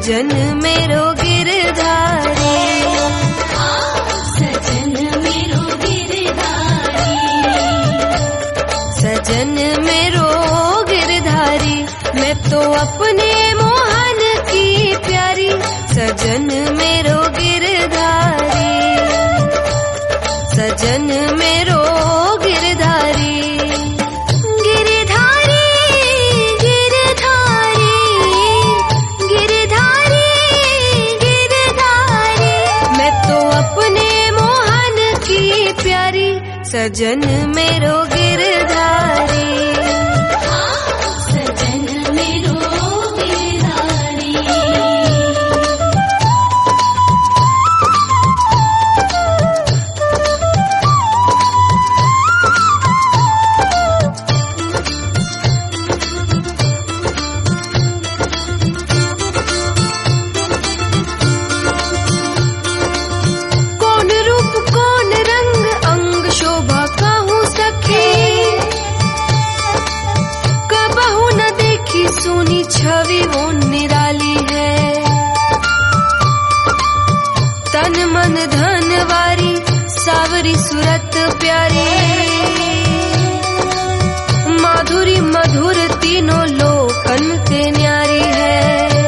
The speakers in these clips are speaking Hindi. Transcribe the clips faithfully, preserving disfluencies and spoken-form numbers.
सजन मेरो गिरधारी, सजन मेरो गिरधारी, सजन मेरो गिरधारी, मैं तो अपने मोहन की प्यारी, सजन मेरो गिरधारी, सजन मेरो गिरधारी। सजन मेरो गिरधारी, सजन मेरो गिरधारी। कौन रूप कौन रंग अंग शोभा कहूँ सखी, कबहू न देखी सोनी छवि वो निराली है, तन मन धन वारी सावरी सूरत प्यारी, माधुरी मधुर तीनों लोकन ते न्यारी है,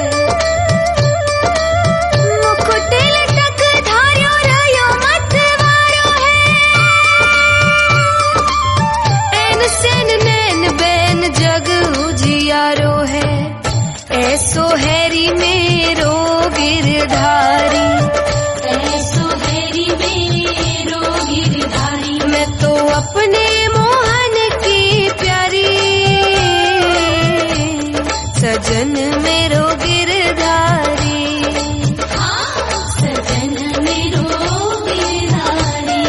ऐसो हैरी मेरो गिरधारी, ऐसो हैरी मेरो गिरधारी, मैं तो अपने मोहन की प्यारी, सजन मेरो गिरधारी, सजन मेरो गिरधारी।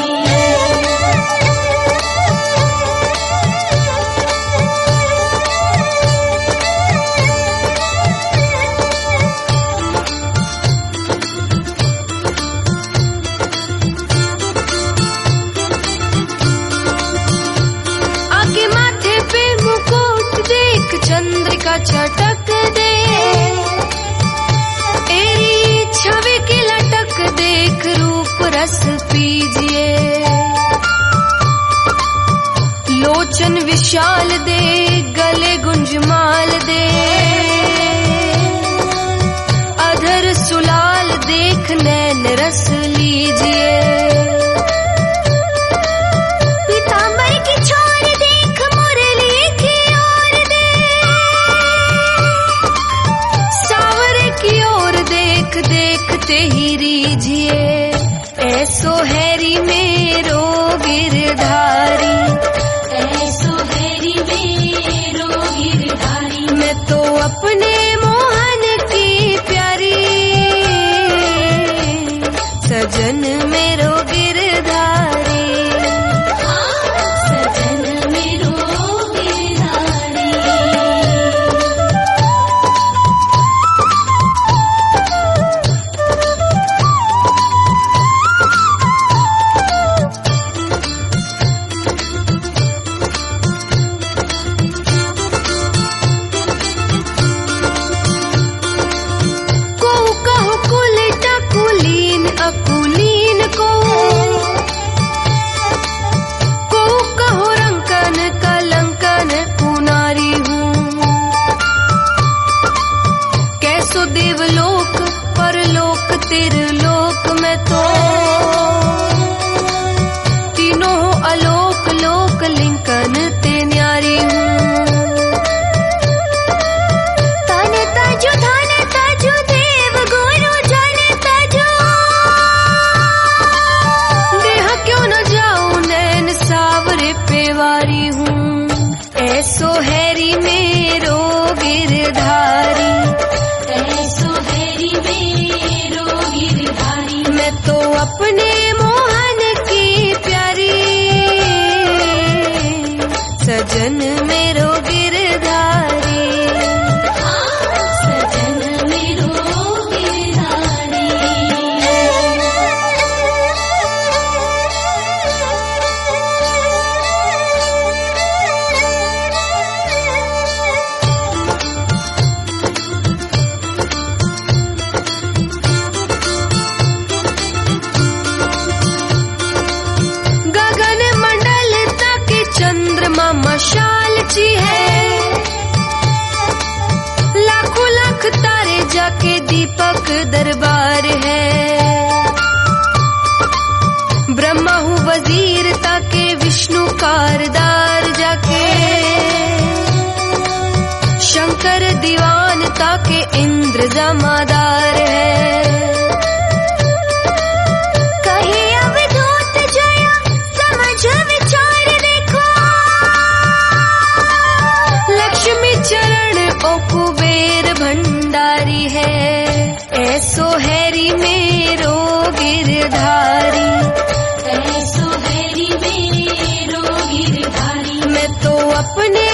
चंद्रिका छटक दे, तेरी छवि की लटक देख रूप रस पीजिए, लोचन विशाल दे गले गुंजमाल दे, अधर सुलाल देख नैन रस लीजिए, पीतांबर की छोर देख मुरली की ओर दे, सावरे की ओर देख देखते ही रीझिए, ऐसो हैरी मेरो गिरधारी, ऐसो हैरी मेरो गिरधारी, मैं तो अपने मोहन की प्यारी, सजन मेरो गिरधारी, सजन मेरो गिरधारी। को कहो कुलटा कुलीन अकुलीन को, को कहो रंकन कलंकन कुनारी हूँ, कैसो देवलोक परलोक तिरलोक मैं तो, तीनों हो अलोक लोक लिंकन ते न्यारी हूँ, तन तजु धन तजु देव गुरु जन तजु, देह क्यों न जाऊं नैन सावरे पेवारी हूँ, ऐसो हैरी मेरो गिरधारी, ऐसो हैरी मेरो गिरधारी, मैं तो अपने मोहन की प्यारी, सजन मेरो गिरधारी, सजन मेरो गिरधारी। जाके दीपक दरबार है। ब्रह्मा हूँ वजीर ताके विष्णु कारदार जाके, शंकर दीवान ताके इंद्र जमादार है। कहे अवधूत जया समझ विचार देखो, लक्ष्मी चरण ओ कुबेर भंडारी है। ऐसो हैरी मेरो गिरधारी, ऐसो हैरी मेरो गिरधारी। मैं तो अपने